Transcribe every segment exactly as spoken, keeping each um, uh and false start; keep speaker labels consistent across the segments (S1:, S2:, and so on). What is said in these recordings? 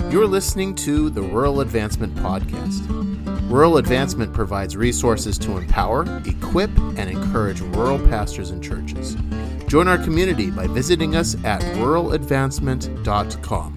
S1: You're listening to the Rural Advancement Podcast. Rural Advancement provides resources to empower, equip, and encourage rural pastors and churches. Join our community by visiting us at rural advancement dot com.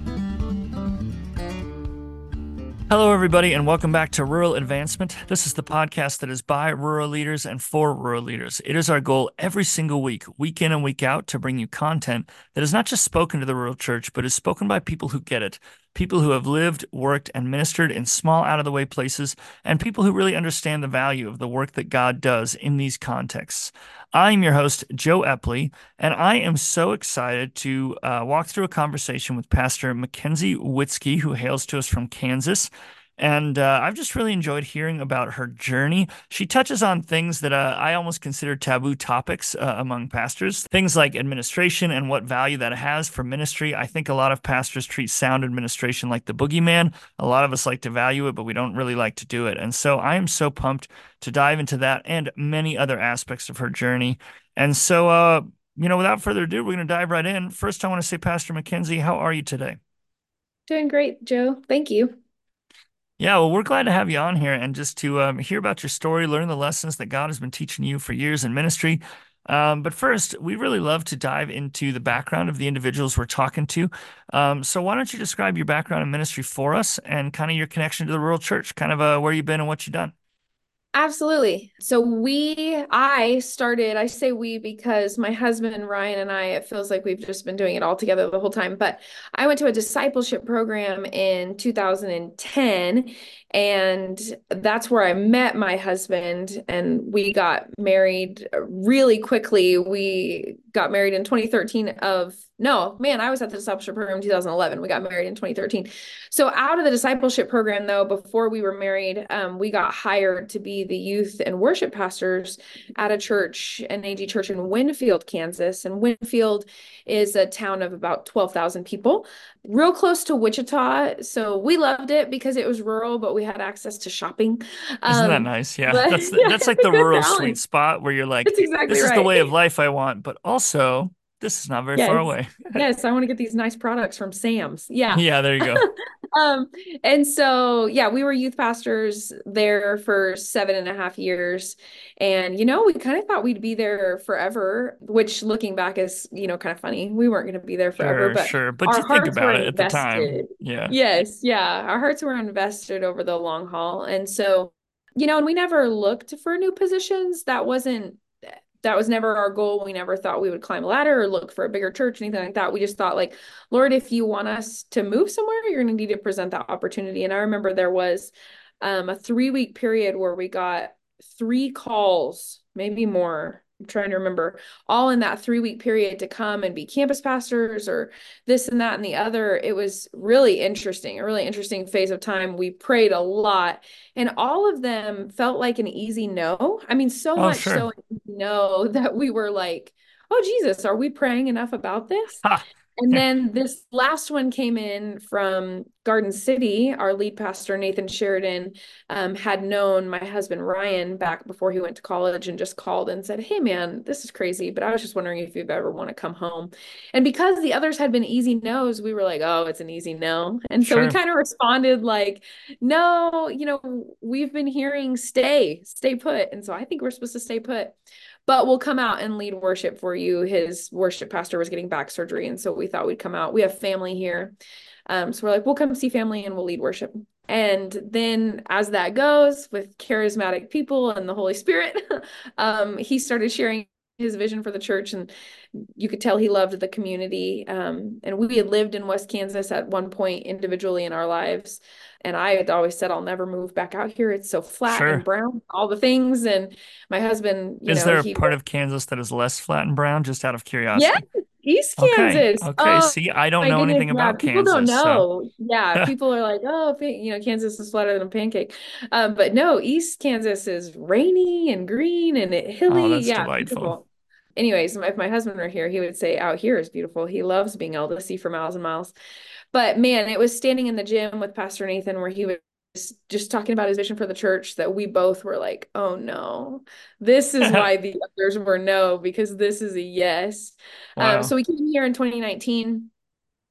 S2: Hello, everybody, and welcome back to Rural Advancement. This is the podcast that is by rural leaders and for rural leaders. It is our goal every single week, week in and week out, to bring you content that is not just spoken to the rural church, but is spoken by people who get it, people who have lived, worked, and ministered in small, out-of-the-way places, and people who really understand the value of the work that God does in these contexts. I'm your host, Joe Epley, and I am so excited to uh, walk through a conversation with Pastor Mackenzie Witzke, who hails to us from Kansas. And uh, I've just really enjoyed hearing about her journey. She touches on things that uh, I almost consider taboo topics uh, among pastors, things like administration and what value that has for ministry. I think a lot of pastors treat sound administration like the boogeyman. A lot of us like to value it, but we don't really like to do it. And so I am so pumped to dive into that and many other aspects of her journey. And so, uh, you know, without further ado, we're going to dive right in. First, I want to say, Pastor Mackenzie, how are you today?
S3: Doing great, Joe. Thank you.
S2: Yeah, well, we're glad to have you on here and just to um, hear about your story, learn the lessons that God has been teaching you for years in ministry. Um, but first, we really love to dive into the background of the individuals we're talking to. Um, so why don't you describe your background in ministry for us and kind of your connection to the rural church, kind of uh, where you've been and what you've done?
S3: Absolutely. So we, I started, I say we because my husband, Ryan, and I, it feels like we've just been doing it all together the whole time. But I went to a discipleship program in two thousand ten, and that's where I met my husband, and we got married really quickly. We got married in twenty thirteen of, no, man, I was at the discipleship program in two thousand eleven. We got married in twenty thirteen. So out of the discipleship program, though, before we were married, um, we got hired to be the youth and worship pastors at a church, an A G church in Winfield, Kansas. And Winfield is a town of about twelve thousand people, real close to Wichita. So we loved it because it was rural, but we had access to shopping.
S2: Isn't that
S3: Um,
S2: nice? Yeah,
S3: but
S2: that's the, that's like the
S3: good
S2: rural sweet
S3: balance.
S2: spot where you're like,
S3: That's exactly
S2: this is the
S3: right.
S2: way of life I want, but also this is not very far
S3: Yes.
S2: away.
S3: Yes, I want to get these nice products from Sam's. Yeah.
S2: Yeah, there you go.
S3: Um, and so, yeah, we were youth pastors there for seven and a half years. And, you know, we kind of thought we'd be there forever, which looking back is, you know, kind of funny. We weren't going to be there forever,
S2: Sure,
S3: but
S2: sure. But
S3: our
S2: you think
S3: hearts were
S2: about it at the time.
S3: invested.
S2: Yeah.
S3: Yes. Yeah. Our hearts were invested over the long haul. And so, you know, and we never looked for new positions. That wasn't That was never our goal. We never thought we would climb a ladder or look for a bigger church, anything like that. We just thought, like, Lord, if you want us to move somewhere, you're going to need to present that opportunity. And I remember there was um, a three week period where we got three calls, maybe more. I'm trying to remember, all in that three week period to come and be campus pastors or this and that and the other. It was really interesting, a really interesting phase of time. We prayed a lot, and all of them felt like an easy no. I mean, so
S2: Oh,
S3: much
S2: sure.
S3: so no that we were like, oh, Jesus, are we praying enough about this?
S2: Ha.
S3: And then this last one came in from Garden City. Our lead pastor, Nathan Sheridan, um, had known my husband, Ryan, back before he went to college, and just called and said, hey, man, this is crazy, but I was just wondering if you'd ever want to come home. And because the others had been easy no's, we were like, oh, it's an easy no. And so
S2: Sure.
S3: we kind of responded like, no, you know, we've been hearing stay, stay put. And so I think we're supposed to stay put. But we'll come out and lead worship for you. His worship pastor was getting back surgery, and so we thought we'd come out. We have family here. Um, so we're like, we'll come see family and we'll lead worship. And then as that goes with charismatic people and the Holy Spirit, um, he started sharing his vision for the church, and you could tell he loved the community. Um, and we had lived in West Kansas at one point individually in our lives. And I had always said, I'll never move back out here. It's so flat
S2: Sure.
S3: and brown, all the things. And my husband, you
S2: Is
S3: know,
S2: there a
S3: he
S2: part of Kansas that is less flat and brown, just out of curiosity?
S3: Yeah, East
S2: Okay.
S3: Kansas.
S2: Okay.
S3: Oh
S2: See, I don't
S3: my
S2: know
S3: goodness.
S2: anything
S3: Yeah,
S2: about
S3: people don't
S2: Kansas, so
S3: know. Yeah, people are like, oh, you know, Kansas is flatter than a pancake. Um, but no, East Kansas is rainy and green and it
S2: oh,
S3: hilly.
S2: that's
S3: Yeah,
S2: delightful.
S3: beautiful. Anyways, if my husband were here, he would say out here is beautiful. He loves being able to see for miles and miles. But man, it was standing in the gym with Pastor Nathan where he was just talking about his vision for the church that we both were like, oh no, this is why the others were no, because this is a yes.
S2: Wow.
S3: Um, so we came here in twenty nineteen.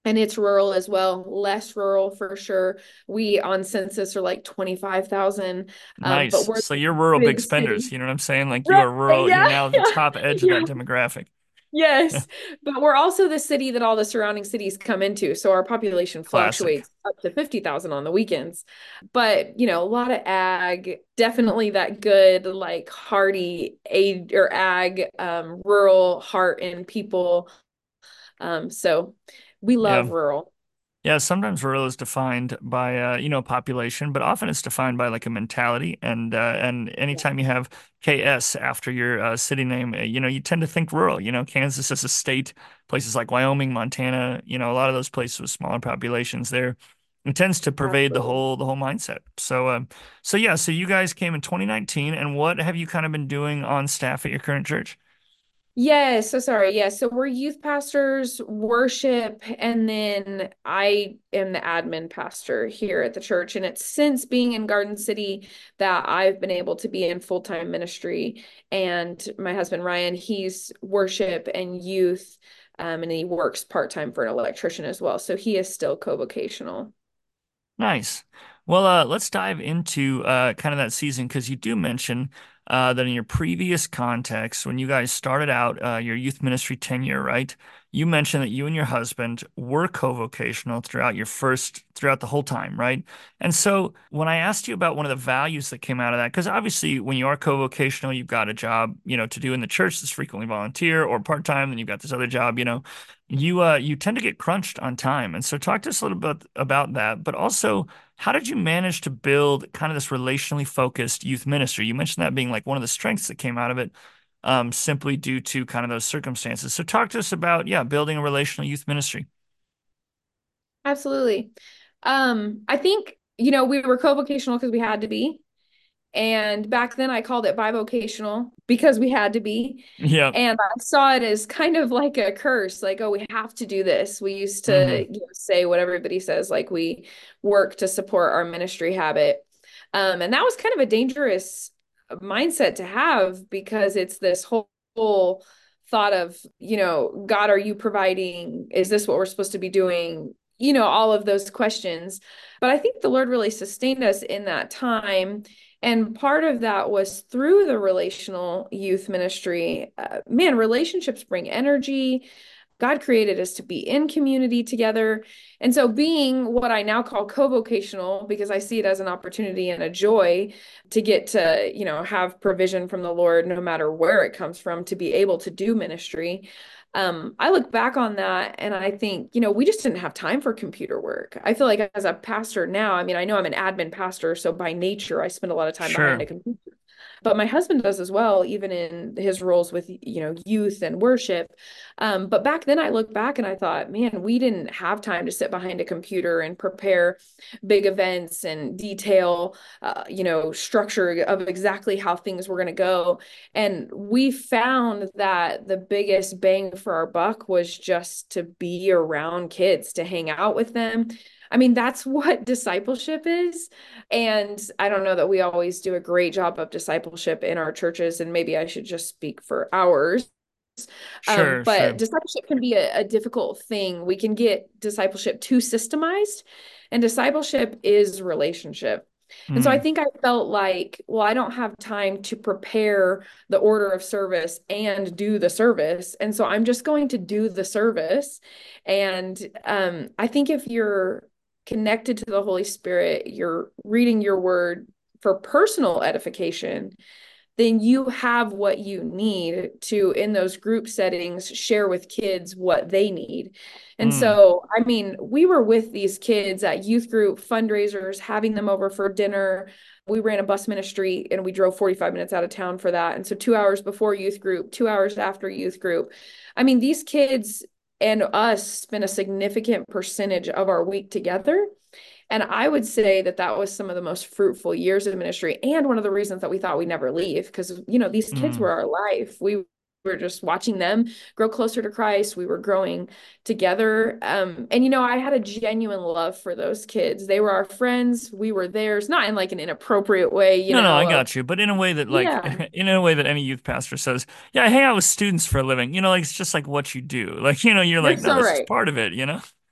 S3: And it's rural as well, less rural for sure. We on census are like twenty-five thousand, um, but
S2: Nice.
S3: we're
S2: So
S3: the
S2: you're rural big
S3: big city.
S2: spenders. You know what I'm saying? Like you
S3: Right.
S2: are rural. You're
S3: Yeah.
S2: now at the
S3: Yeah.
S2: top edge of
S3: Yeah.
S2: that demographic.
S3: Yes, but we're also the city that all the surrounding cities come into. So our population
S2: Classic.
S3: fluctuates up to fifty thousand on the weekends. But, you know, a lot of ag, definitely that good, like hardy ag or ag, um, rural heart and people. Um, so we
S2: Yeah.
S3: love rural.
S2: Yeah, sometimes rural is defined by uh, you know, population, but often it's defined by like a mentality. And uh, and anytime you have K S after your uh, city name, uh, you know, you tend to think rural. You know, Kansas as a state, places like Wyoming, Montana, you know, a lot of those places with smaller populations there. It tends to pervade the
S3: Absolutely.
S2: whole the whole mindset. So um, so yeah, so you guys came in twenty nineteen, and what have you kind of been doing on staff at your current church?
S3: Yes, so sorry. Yes, so we're youth pastors, worship, and then I am the admin pastor here at the church. And it's since being in Garden City that I've been able to be in full-time ministry. And my husband Ryan, he's worship and youth, um, and he works part-time for an electrician as well. So he is still co-vocational.
S2: Nice. Well, uh, let's dive into uh, kind of that season because you do mention uh, that in your previous context, when you guys started out uh, your youth ministry tenure, right? You mentioned that you and your husband were co-vocational throughout your first, throughout the whole time, right? And so when I asked you about one of the values that came out of that, because obviously when you are co-vocational, you've got a job, you know, to do in the church that's frequently volunteer or part-time, then you've got this other job, you know, you uh you tend to get crunched on time. And so talk to us a little bit about that, but also how did you manage to build kind of this relationally focused youth ministry? You mentioned that being like one of the strengths that came out of it, um, simply due to kind of those circumstances. So talk to us about, yeah, building a relational youth ministry.
S3: Absolutely. Um, I think, you know, we were co-vocational because we had to be. And back then I called it bivocational because we had to be.
S2: Yeah.
S3: And I saw it as kind of like a curse, like, oh, we have to do this. We used to,
S2: Hmm.
S3: you know, say what everybody says, like we work to support our ministry habit. Um, and that was kind of a dangerous mindset to have because it's this whole, whole thought of, you know, God, are you providing? Is this what we're supposed to be doing? You know, all of those questions. But I think the Lord really sustained us in that time. And part of that was through the relational youth ministry. Uh, man, relationships bring energy. God created us to be in community together. And so, being what I now call co-vocational, because I see it as an opportunity and a joy to get to, you know, have provision from the Lord, no matter where it comes from, to be able to do ministry. Um, I look back on that and I think, you know, we just didn't have time for computer work. I feel like as a pastor now, I mean, I know I'm an admin pastor, so by nature, I spend a lot of time behind a
S2: Sure.
S3: computer, but my husband does as well, even in his roles with, you know, youth and worship. Um, but back then I look back and I thought, man, we didn't have time to sit behind a computer and prepare big events and detail, uh, you know, structure of exactly how things were going to go. And we found that the biggest bang for our buck was just to be around kids, to hang out with them. I mean, that's what discipleship is. And I don't know that we always do a great job of discipleship in our churches, and maybe I should just speak for ours. Um,
S2: Sure,
S3: but
S2: sure.
S3: discipleship can be a, a difficult thing. We can get discipleship too systemized, and discipleship is relationship. And so I
S2: Mm,
S3: think I felt like, well, I don't have time to prepare the order of service and do the service. And so I'm just going to do the service. And um, I think if you're connected to the Holy Spirit, you're reading your word for personal edification, then you have what you need to, in those group settings, share with kids what they need. And
S2: mm,
S3: so, I mean, we were with these kids at youth group fundraisers, having them over for dinner. We ran a bus ministry and we drove forty-five minutes out of town for that. And so, two hours before youth group, two hours after youth group. I mean, these kids and us spent a significant percentage of our week together. And I would say that that was some of the most fruitful years of ministry and one of the reasons that we thought we'd never leave because, you know, these kids
S2: mm.
S3: were our life. We were just watching them grow closer to Christ. We were growing together. Um, and, you know, I had a genuine love for those kids. They were our friends. We were theirs, not in like an inappropriate way, you
S2: No, no, I
S3: know, of,
S2: got you. But in a way that, like,
S3: yeah,
S2: in a way that any youth pastor says, yeah, I hang out with students for a living. You know, like, it's just like what you do. Like, you know, you're
S3: you're
S2: like, no,
S3: so
S2: this is
S3: right.
S2: part of it, you know?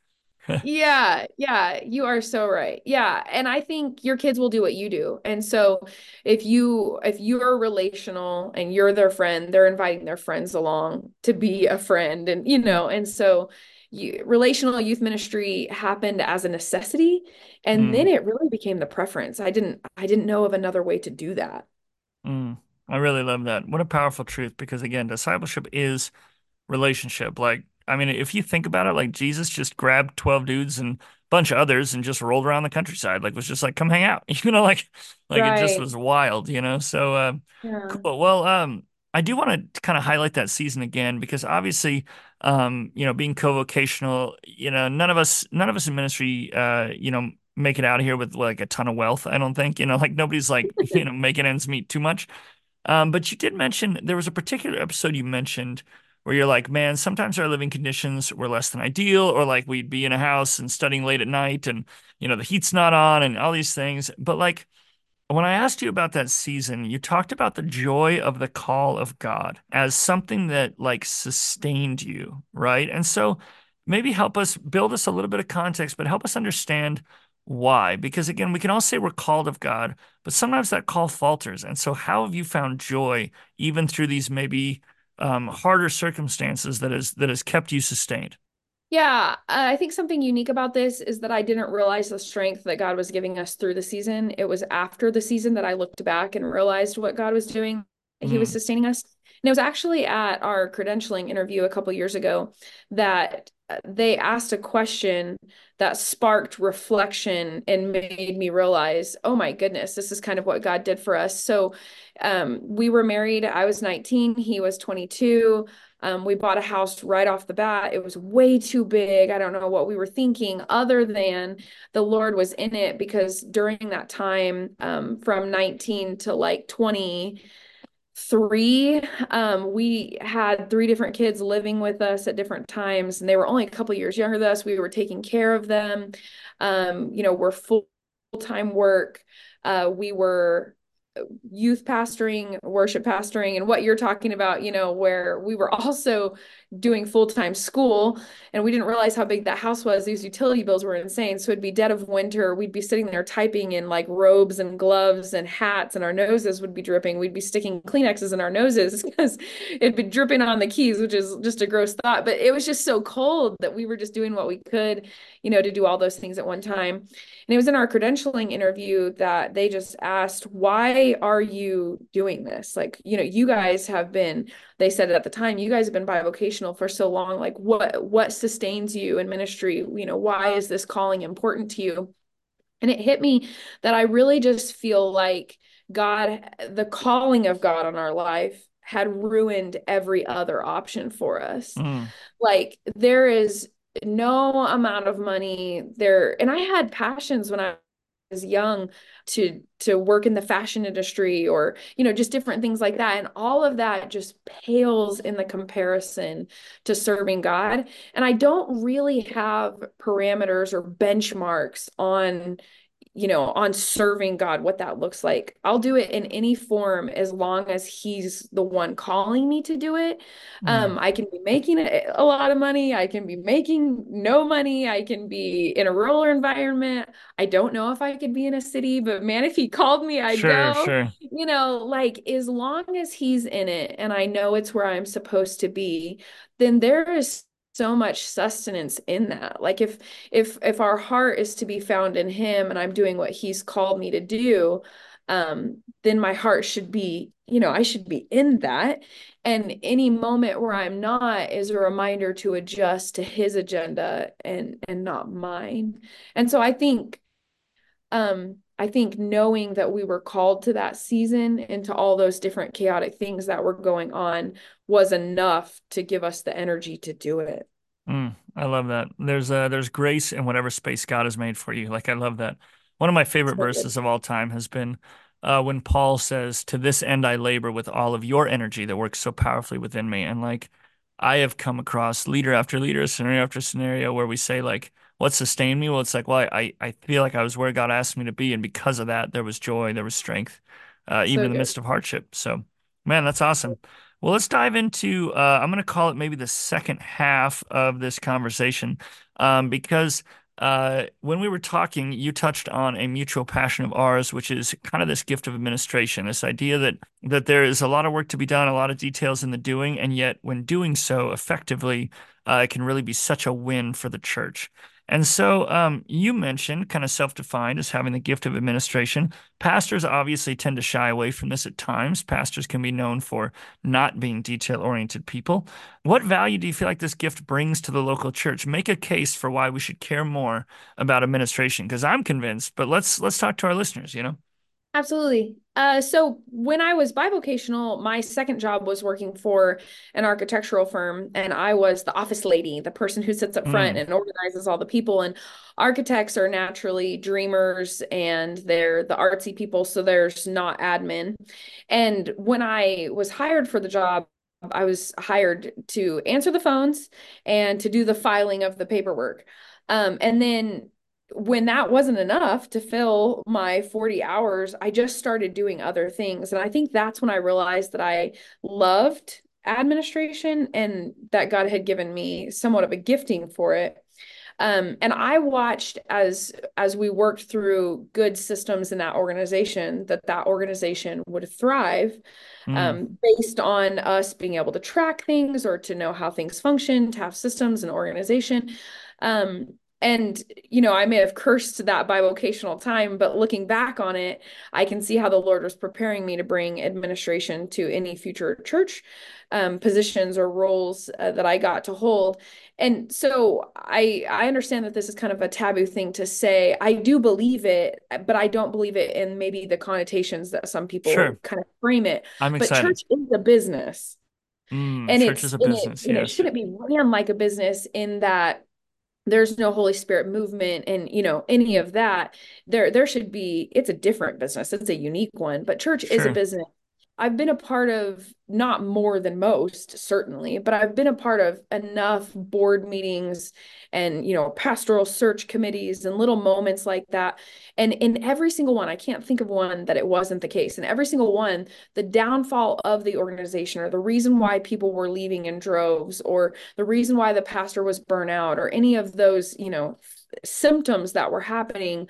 S3: Yeah, yeah, you are so right. Yeah, and I think your kids will do what you do. And so if you if you're relational and you're their friend, they're inviting their friends along to be a friend and you know, and so you, relational youth ministry happened as a necessity and then
S2: Mm,
S3: it really became the preference. I didn't I didn't know of another way to do that.
S2: mm. I really love that. What a powerful truth, because again, discipleship is relationship. Like, I mean, if you think about it, like Jesus just grabbed twelve dudes and a bunch of others and just rolled around the countryside. Like, was just like, come hang out. You know, like, like it just
S3: Right.
S2: was wild, you know? So, uh,
S3: Yeah.
S2: cool. Well, um, I do want to kind of highlight that season again because obviously, um, you know, being co-vocational, you know, none of us, none of us in ministry, uh, you know, make it out of here with like a ton of wealth. I don't think, you know, like nobody's like, you know, making ends meet too much. Um, but you did mention there was a particular episode you mentioned where you're like, man, sometimes our living conditions were less than ideal, or like we'd be in a house and studying late at night and, you know, the heat's not on and all these things. But like when I asked you about that season, you talked about the joy of the call of God as something that like sustained you, right? And so maybe help us build us a little bit of context, but help us understand why. Because again, we can all say we're called of God, but sometimes that call falters. And so how have you found joy even through these maybe um, harder circumstances that has that has kept you sustained?
S3: Yeah, uh, I think something unique about this is that I didn't realize the strength that God was giving us through the season. It was after the season that I looked back and realized what God was doing. He was
S2: Mm,
S3: sustaining us. And it was actually at our credentialing interview a couple years ago that uh, they asked a question that sparked reflection and made me realize, oh my goodness, this is kind of what God did for us. So um, we were married. I was nineteen, he was twenty-two. Um, we bought a house right off the bat. It was way too big. I don't know what we were thinking, other than the Lord was in it, because during that time, um, from nineteen to like twenty-three, um, we had three different kids living with us at different times, and they were only a couple years younger than us. We were taking care of them. Um, you know, we're full-time work. Uh, we were youth pastoring, worship pastoring, and what you're talking about, you know, where we were also doing full-time school and we didn't realize how big that house was. These utility bills were insane. So it'd be dead of winter. We'd be sitting there typing in like robes and gloves and hats, and our noses would be dripping. We'd be sticking Kleenexes in our noses because it'd be dripping on the keys, which is just a gross thought. But it was just so cold that we were just doing what we could, you know, to do all those things at one time. And it was in our credentialing interview that they just asked, why are you doing this? Like, you know, you guys have been, they said at the time, you guys have been bivocational for so long. Like, what, what sustains you in ministry? You know, why is this calling important to you? And it hit me that I really just feel like God, the calling of God on our life had ruined every other option for us.
S2: mm,
S3: Like there is no amount of money there. And I had passions when I was young to to work in the fashion industry, or you know, just different things like that, and all of that just pales in the comparison to serving God. And I don't really have parameters or benchmarks on, you know, on serving God, what that looks like. I'll do it in any form as long as he's the one calling me to do it.
S2: mm.
S3: Um, I can be making a, a lot of money. I can be making no money. I can be in a rural environment. I don't know if I could be in a city, but man, if he called me, I'd
S2: Sure,
S3: go.
S2: sure.
S3: You know, like as long as he's in it and I know it's where I'm supposed to be, then there is so much sustenance in that. Like if if if our heart is to be found in him and I'm doing what he's called me to do, um, then my heart should be, you know, I should be in that. And any moment where I'm not is a reminder to adjust to his agenda and and not mine. And so I think um I think knowing that we were called to that season and to all those different chaotic things that were going on was enough to give us the energy to do it.
S2: Mm, I love that. There's uh there's grace in whatever space God has made for you. Like I love that. One of my favorite
S3: So good.
S2: verses of all time has been uh when Paul says, "To this end I labor with all of your energy that works so powerfully within me." And like I have come across leader after leader, scenario after scenario where we say like, what sustained me? Well, it's like, well, I I feel like I was where God asked me to be, and because of that, there was joy, there was strength, uh, even
S3: So
S2: in the
S3: good.
S2: midst of hardship. So, man, that's awesome. Well, let's dive into, uh, I'm going to call it maybe the second half of this conversation, um, because uh, when we were talking, you touched on a mutual passion of ours, which is kind of this gift of administration, this idea that that there is a lot of work to be done, a lot of details in the doing, and yet when doing so effectively, uh, it can really be such a win for the church. And so um, you mentioned kind of self-defined as having the gift of administration. Pastors obviously tend to shy away from this at times. Pastors can be known for not being detail-oriented people. What value do you feel like this gift brings to the local church? Make a case for why we should care more about administration, because I'm convinced, but let's let's talk to our listeners, you know?
S3: Absolutely. Uh, so when I was bivocational, my second job was working for an architectural firm, and I was the office lady, the person who sits up front
S2: Mm,
S3: and organizes all the people. And architects are naturally dreamers and they're the artsy people, so there's not admin. And when I was hired for the job, I was hired to answer the phones and to do the filing of the paperwork. Um, and then when that wasn't enough to fill my forty hours, I just started doing other things. And I think that's when I realized that I loved administration and that God had given me somewhat of a gifting for it. Um, and I watched as as we worked through good systems in that organization, that that organization would thrive
S2: mm,
S3: um, based on us being able to track things or to know how things function, to have systems and organization. Um, and, you know, I may have cursed that bivocational time, but looking back on it, I can see how the Lord was preparing me to bring administration to any future church um, positions or roles uh, that I got to hold. And so I I understand that this is kind of a taboo thing to say. I do believe it, but I don't believe it in maybe the connotations that some people
S2: sure.
S3: kind of frame it.
S2: I'm
S3: But
S2: excited.
S3: church is a business,
S2: Mm,
S3: and
S2: church
S3: it's
S2: is a
S3: in it,
S2: business,
S3: and it
S2: yes.
S3: shouldn't be ran like a business in that there's no Holy Spirit movement and you know any of that. There there should be, it's a different business. It's a unique one, but church is a
S2: Sure.
S3: business. I've been a part of not more than most, certainly, but I've been a part of enough board meetings and, you know, pastoral search committees and little moments like that. And in every single one, I can't think of one that it wasn't the case. In every single one, the downfall of the organization or the reason why people were leaving in droves or the reason why the pastor was burnt out or any of those, you know, symptoms that were happening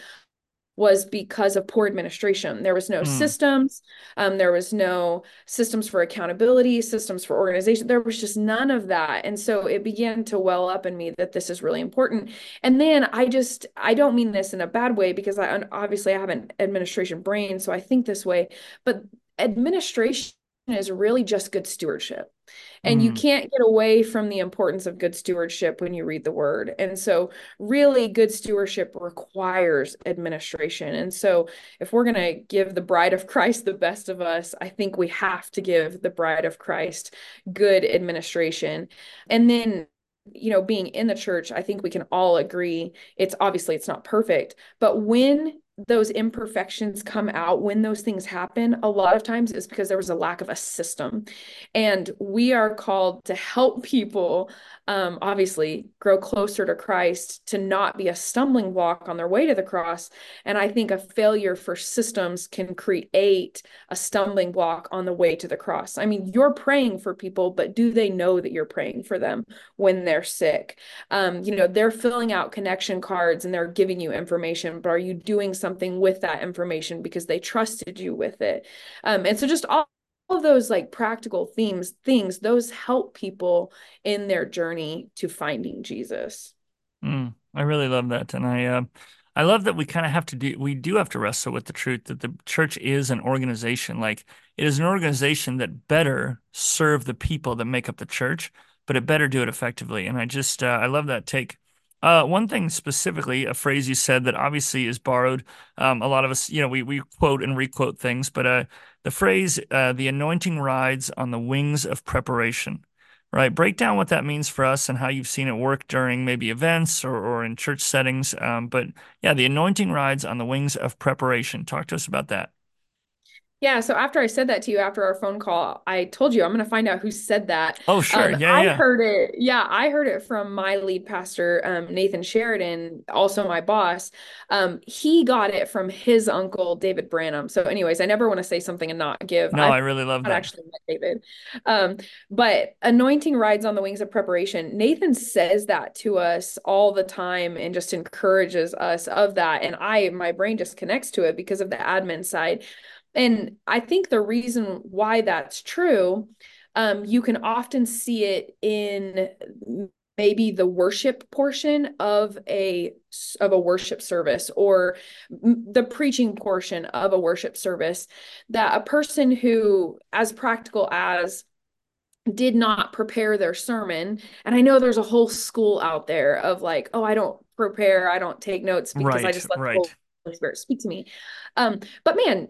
S3: was because of poor administration. There was no
S2: Mm,
S3: systems. Um, there was no systems for accountability, systems for organization. There was just none of that. And so it began to well up in me that this is really important. And then I just, I don't mean this in a bad way because I obviously I have an administration brain, so I think this way, but administration is really just good stewardship. And you
S2: mm,
S3: can't get away from the importance of good stewardship when you read the word. And so, really, good stewardship requires administration. And so, if we're going to give the bride of Christ the best of us, I think we have to give the bride of Christ good administration. And then, you know, being in the church, I think we can all agree it's obviously it's not perfect, but when those imperfections come out, when those things happen, a lot of times it's because there was a lack of a system. And we are called to help people, um, obviously, grow closer to Christ, to not be a stumbling block on their way to the cross. And I think a failure for systems can create a stumbling block on the way to the cross. I mean, you're praying for people, but do they know that you're praying for them when they're sick? Um, you know, they're filling out connection cards and they're giving you information, but are you doing something with that information because they trusted you with it? Um, and so just all of those like practical themes, things, those help people in their journey to finding Jesus.
S2: mm. I really love that. And I, uh, I love that we kind of have to do, we do have to wrestle with the truth that the church is an organization. Like it is an organization that better serve the people that make up the church, but it better do it effectively. And I just, uh, I love that take. Uh, one thing specifically, a phrase you said that obviously is borrowed. Um, a lot of us, you know, we we quote and requote things, but uh, the phrase, uh, "the anointing rides on the wings of preparation." Right. Break down what that means for us and how you've seen it work during maybe events or, or in church settings. Um, but yeah, the anointing rides on the wings of preparation. Talk to us about that.
S3: Yeah, so after I said that to you after our phone call, I told you I'm going to find out who said that.
S2: Oh, sure.
S3: Um,
S2: Yeah,
S3: I
S2: yeah.
S3: heard it. Yeah, I heard it from my lead pastor, um, Nathan Sheridan, also my boss. Um, he got it from his uncle, David Branham. So, anyways, I never want to say something and not give.
S2: No,
S3: I've
S2: I really love
S3: not
S2: that.
S3: actually met David. Um, but anointing rides on the wings of preparation. Nathan says that to us all the time and just encourages us of that. And I, my brain just connects to it because of the admin side. And I think the reason why that's true, um, you can often see it in maybe the worship portion of a of a worship service or the preaching portion of a worship service, that a person who, as practical as, did not prepare their sermon. And I know there's a whole school out there of like, oh, I don't prepare, I don't take notes because I
S2: Right,
S3: just let the
S2: right.
S3: Holy Spirit speak to me. Um, but man,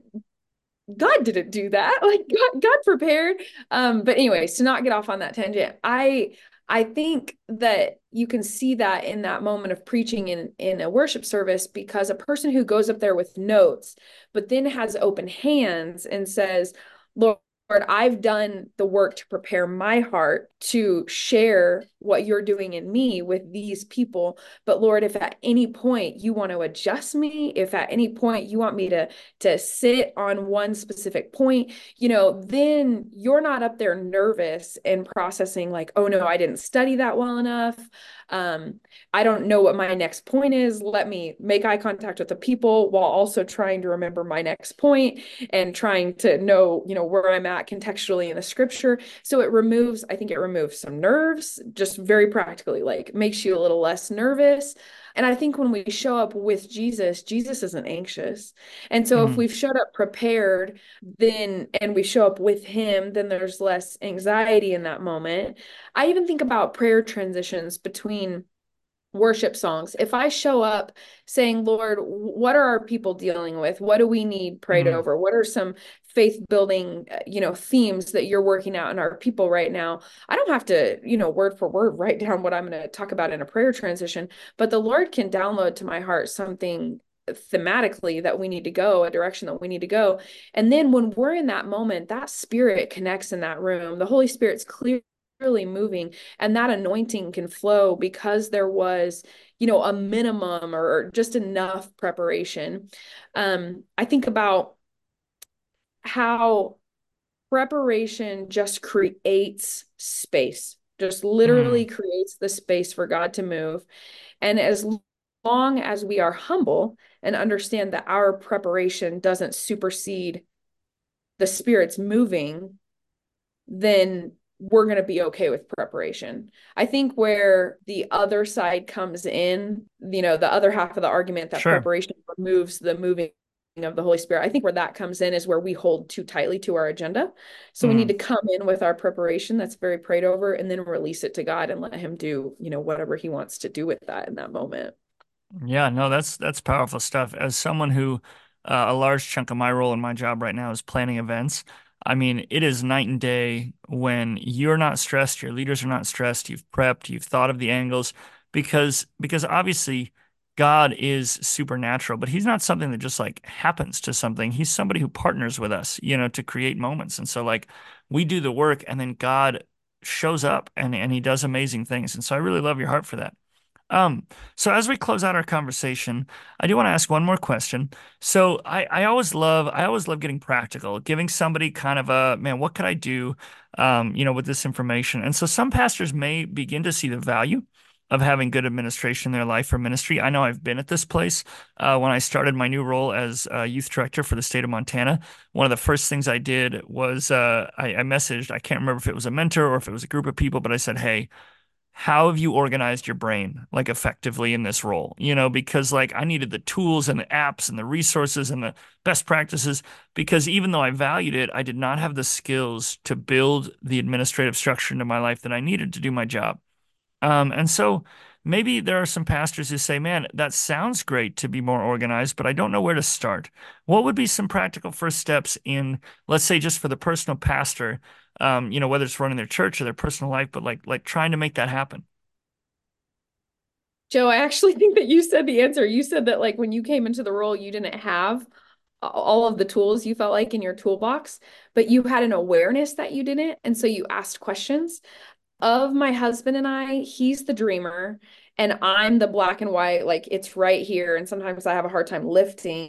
S3: God didn't do that. Like God, God prepared. Um, but anyways, to not get off on that tangent, I I think that you can see that in that moment of preaching in in a worship service, because a person who goes up there with notes, but then has open hands and says, Lord, I've done the work to prepare my heart to share what you're doing in me with these people. But Lord, if at any point you want to adjust me, if at any point you want me to to sit on one specific point, you know, then you're not up there nervous and processing like, oh no, I didn't study that well enough. Um, I don't know what my next point is. Let me make eye contact with the people while also trying to remember my next point and trying to know, you know, where I'm at contextually in the scripture. So it removes, I think it removes some nerves, just very practically, like makes you a little less nervous. And I think when we show up with Jesus, Jesus isn't anxious. And so if
S2: Mhm.
S3: we've showed up prepared, then and we show up with him, then there's less anxiety in that moment. I even think about prayer transitions between worship songs. If I show up saying, Lord, what are our people dealing with? What do we need prayed
S2: Mhm.
S3: over? What are some faith building, you know, themes that you're working out in our people right now? I don't have to, you know, word for word write down what I'm going to talk about in a prayer transition, but the Lord can download to my heart something thematically that we need to go, a direction that we need to go. And then when we're in that moment, that spirit connects in that room. The Holy Spirit's clear moving, and that anointing can flow because there was, you know, a minimum or just enough preparation. um I think about how preparation just creates space, just literally
S2: Mm.
S3: creates the space for God to move. And as long as we are humble and understand that our preparation doesn't supersede the Spirit's moving, then we're going to be okay with preparation. I think where the other side comes in, you know, the other half of the argument that
S2: Sure.
S3: preparation removes the moving of the Holy Spirit, I think where that comes in is where we hold too tightly to our agenda. So we need
S2: Mm.
S3: to come in with our preparation that's very prayed over and then release it to God and let him do, you know, whatever he wants to do with that in that moment.
S2: Yeah, no, that's that's powerful stuff. As someone who uh, a large chunk of my role in my job right now is planning events. I mean, it is night and day when you're not stressed, your leaders are not stressed, you've prepped, you've thought of the angles, because because obviously God is supernatural, but he's not something that just like happens to something. He's somebody who partners with us, you know, to create moments. And so like we do the work and then God shows up and and he does amazing things. And so I really love your heart for that. Um, so as we close out our conversation, I do want to ask one more question. So I, I always love, I always love getting practical, giving somebody kind of a, man, what could I do, um, you know, with this information? And so some pastors may begin to see the value of having good administration in their life for ministry. I know I've been at this place uh, when I started my new role as uh, youth director for the state of Montana. One of the first things I did was uh, I, I messaged, I can't remember if it was a mentor or if it was a group of people, but I said, hey, how have you organized your brain like effectively in this role? You know, because like I needed the tools and the apps and the resources and the best practices because even though I valued it, I did not have the skills to build the administrative structure into my life that I needed to do my job. Um, and so maybe there are some pastors who say, man, that sounds great to be more organized, but I don't know where to start. What would be some practical first steps in, let's say, just for the personal pastor, um, you know, whether it's running their church or their personal life, but like like trying to make that happen?
S3: Joe, I actually think that you said the answer. You said that like when you came into the role, you didn't have all of the tools you felt like in your toolbox, but you had an awareness that you didn't. And so you asked questions. Of my husband and I, he's the dreamer, and I'm the black and white, like it's right here. And sometimes I have a hard time lifting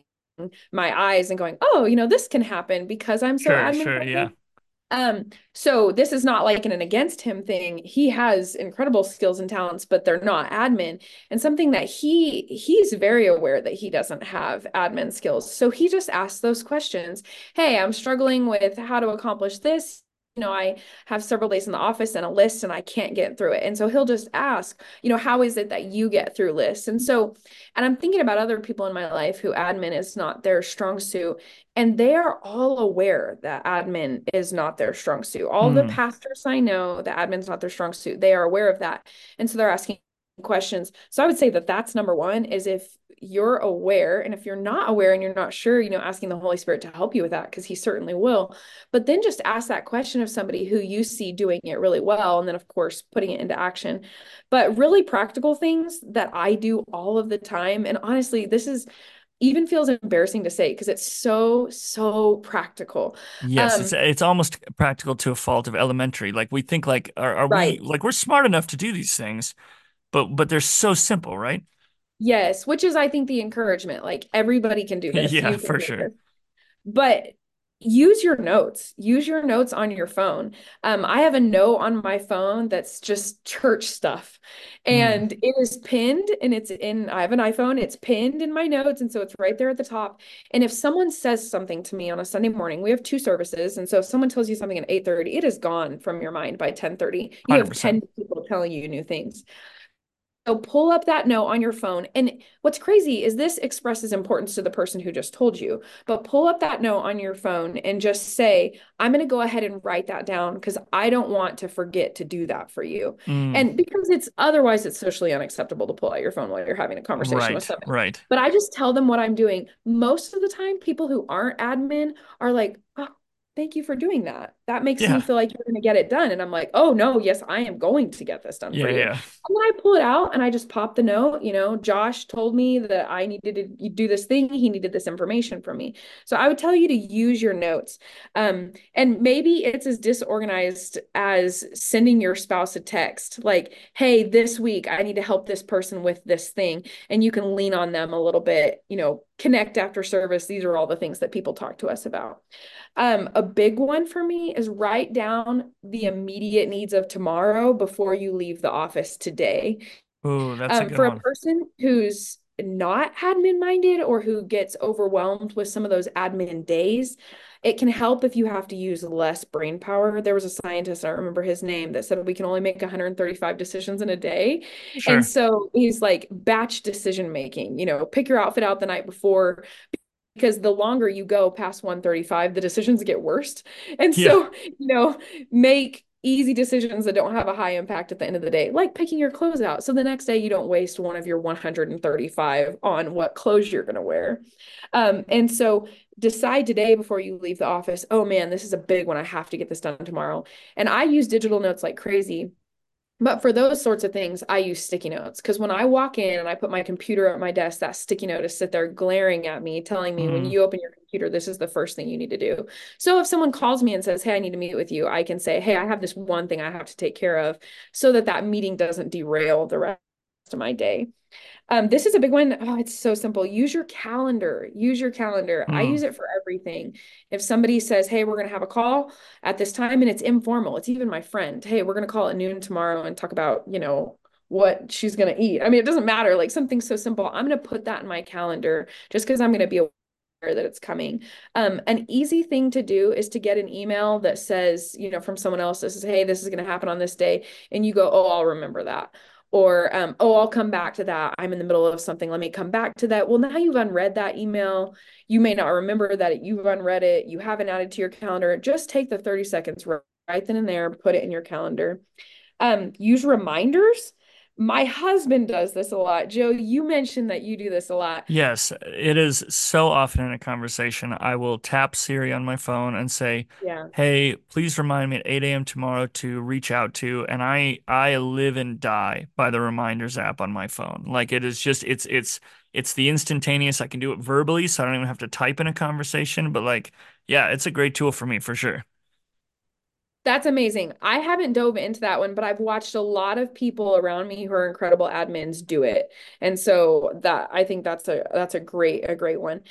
S3: my eyes and going, oh, you know, this can happen because I'm so
S2: Sure,
S3: admin
S2: sure, yeah.
S3: focused. Um, so this is not like an, an against him thing. He has incredible skills and talents, but they're not admin. And something that he he's very aware that he doesn't have admin skills. So he just asks those questions. Hey, I'm struggling with how to accomplish this. You know, I have several days in the office and a list and I can't get through it. And so he'll just ask, you know, how is it that you get through lists? And so, and I'm thinking about other people in my life who admin is not their strong suit. And they are all aware that admin is not their strong suit. All the
S2: Hmm.
S3: pastors I know, the admin's not their strong suit. They are aware of that. And so they're asking questions. So I would say that that's number one is if you're aware, and if you're not aware and you're not sure, you know, asking the Holy Spirit to help you with that, because he certainly will. But then just ask that question of somebody who you see doing it really well. And then, of course, putting it into action. But really practical things that I do all of the time. And honestly, this is even feels embarrassing to say because it's so, so practical.
S2: Yes, it's
S3: Um,
S2: it's almost practical to a fault of elementary. Like we think like are, are we
S3: right.
S2: like we're smart enough to do these things, but but they're so simple, right?
S3: Yes, which is, I think, the encouragement. Like everybody can do this.
S2: Yeah,
S3: You can
S2: for
S3: do
S2: sure.
S3: this. But use your notes. Use your notes on your phone. Um, I have a note on my phone that's just church stuff.
S2: Hmm.
S3: And it is pinned and it's in, I have an iPhone, it's pinned in my notes. And so it's right there at the top. And if someone says something to me on a Sunday morning, we have two services. And so if someone tells you something at eight thirty, it is gone from your mind by ten thirty. You have
S2: one hundred percent.
S3: ten people telling you new things. So pull up that note on your phone. And what's crazy is this expresses importance to the person who just told you. But pull up that note on your phone and just say, I'm going to go ahead and write that down because I don't want to forget to do that for you.
S2: Mm,
S3: And because it's otherwise it's socially unacceptable to pull out your phone while you're having a conversation with
S2: right,
S3: somebody.
S2: right.
S3: But I just tell them what I'm doing. Most of the time, people who aren't admin are like, oh, thank you for doing that. That makes me
S2: Yeah,
S3: feel like you're going to get it done. And I'm like, oh, no, yes, I am going to get this done for
S2: yeah,
S3: you.
S2: yeah.
S3: And then I pull it out and I just pop the note. You know, Josh told me that I needed to do this thing. He needed this information from me. So I would tell you to use your notes. Um, and maybe it's as disorganized as sending your spouse a text like, hey, this week I need to help this person with this thing. And you can lean on them a little bit, you know, connect after service. These are all the things that people talk to us about. Um, a big one for me is write down the immediate needs of tomorrow before you leave the office today.
S2: Ooh, that's a
S3: Um,
S2: good
S3: for a
S2: one.
S3: person who's not admin minded or who gets overwhelmed with some of those admin days, it can help if you have to use less brain power. There was a scientist, I don't remember his name, that said we can only make one hundred thirty-five decisions in a day. And
S2: Sure.
S3: so he's like batch decision making, you know, pick your outfit out the night before because the longer you go past one thirty-five, the decisions get worse. And
S2: Yeah.
S3: so, you know, make easy decisions that don't have a high impact at the end of the day, like picking your clothes out. So the next day you don't waste one of your one hundred thirty-five on what clothes you're going to wear. Um, and so decide today before you leave the office, oh man, this is a big one. I have to get this done tomorrow. And I use digital notes like crazy. But for those sorts of things, I use sticky notes because when I walk in and I put my computer at my desk, that sticky note is sit there glaring at me, telling me when
S2: Mm,
S3: you open your computer, this is the first thing you need to do. So if someone calls me and says, hey, I need to meet with you, I can say, hey, I have this one thing I have to take care of so that that meeting doesn't derail the rest of my day. Um, this is a big one. Oh, it's so simple. Use your calendar. Use your calendar. I use
S2: mm.
S3: it for everything. If somebody says, hey, we're going to have a call at this time and it's informal, it's even my friend. Hey, we're going to call at noon tomorrow and talk about, you know, what she's going to eat. I mean, it doesn't matter. Like something so simple. I'm going to put that in my calendar just because I'm going to be aware that it's coming. Um, an easy thing to do is to get an email that says, you know, from someone else that says, hey, this is going to happen on this day. And you go, oh, I'll remember that. Or, um, oh, I'll come back to that. I'm in the middle of something. Let me come back to that. Well, now you've unread that email. You may not remember that you've unread it. You haven't added to your calendar. Just take the thirty seconds right then and there, put it in your calendar. Um, use reminders. My husband does this a lot. Joe, you mentioned that you do this a lot.
S2: Yes, it is so often in a conversation. I will tap Siri on my phone and say,
S3: Yeah.
S2: "Hey, please remind me at eight a m tomorrow to reach out to," and I I live and die by the reminders app on my phone. Like it is just it's it's it's the instantaneous. I can do it verbally, so I don't even have to type in a conversation, but like yeah, it's a great tool for me for sure.
S3: That's amazing. I haven't dove into that one, but I've watched a lot of people around me who are incredible admins do it. And so that I think that's a that's a great a great one.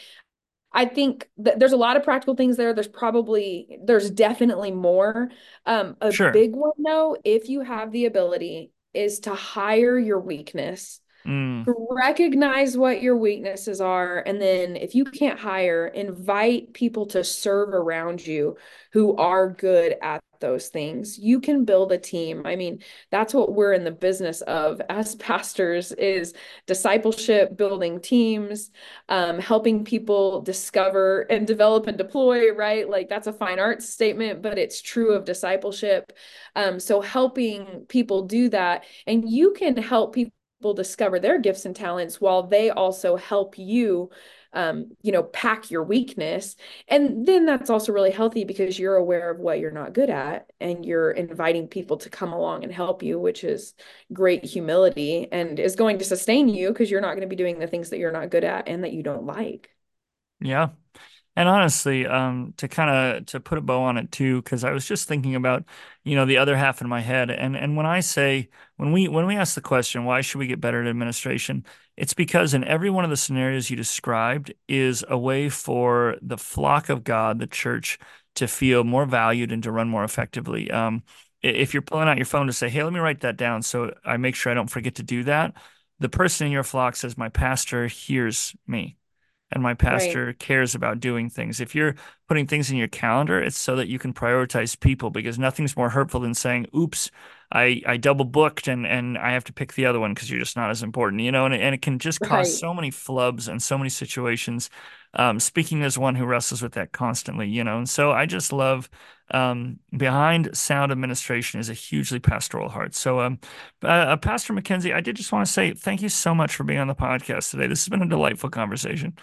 S3: I think that there's a lot of practical things there. There's probably there's definitely more. Um, a
S2: Sure.
S3: big one though, if you have the ability, is to hire your weakness.
S2: Mm,
S3: Recognize what your weaknesses are, and then if you can't hire, invite people to serve around you who are good at those things. You can build a team. I mean, that's what we're in the business of as pastors is discipleship, building teams, um, helping people discover and develop and deploy, right? Like that's a fine arts statement, but it's true of discipleship. Um, so helping people do that, and you can help people discover their gifts and talents while they also help you um, you know, pack your weakness. And then that's also really healthy because you're aware of what you're not good at and you're inviting people to come along and help you, which is great humility and is going to sustain you because you're not going to be doing the things that you're not good at and that you don't like.
S2: yeah. And honestly, um, to kind of to put a bow on it too, because I was just thinking about, you know, the other half in my head. And and when I say when we when we ask the question, why should we get better at administration? It's because in every one of the scenarios you described is a way for the flock of God, the church, to feel more valued and to run more effectively. Um, i- if you're pulling out your phone to say, hey, let me write that down so I make sure I don't forget to do that, the person in your flock says, my pastor hears me and my
S3: Right.
S2: pastor cares about doing things. If you're putting things in your calendar, it's so that you can prioritize people because nothing's more hurtful than saying, oops, I, I double booked and, and I have to pick the other one because you're just not as important, you know, and, and it can just cause
S3: Right.
S2: so many flubs and so many situations. Um, speaking as one who wrestles with that constantly, you know, and so I just love um, behind sound administration is a hugely pastoral heart. So, um, uh, Pastor Mackenzie, I did just want to say thank you so much for being on the podcast today. This has been a delightful conversation.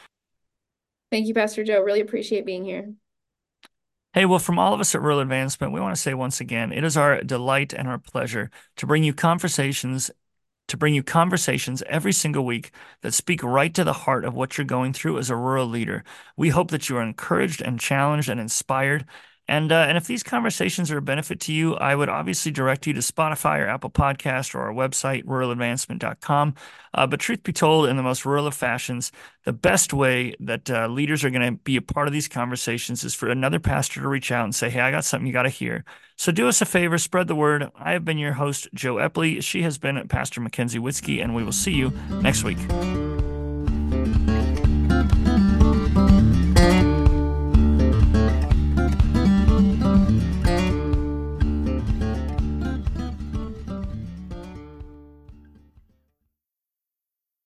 S3: Thank you, Pastor Joe. Really appreciate being here.
S2: Hey, well, from all of us at Rural Advancement, we want to say once again, it is our delight and our pleasure to bring you conversations, to bring you conversations every single week that speak right to the heart of what you're going through as a rural leader. We hope that you are encouraged and challenged and inspired. And uh, and if these conversations are a benefit to you, I would obviously direct you to Spotify or Apple Podcast or our website, rural advancement dot com. Uh, but truth be told, in the most rural of fashions, the best way that uh, leaders are going to be a part of these conversations is for another pastor to reach out and say, hey, I got something you got to hear. So do us a favor, spread the word. I have been your host, Joe Epley. She has been Pastor Mackenzie Witzke, and we will see you next week.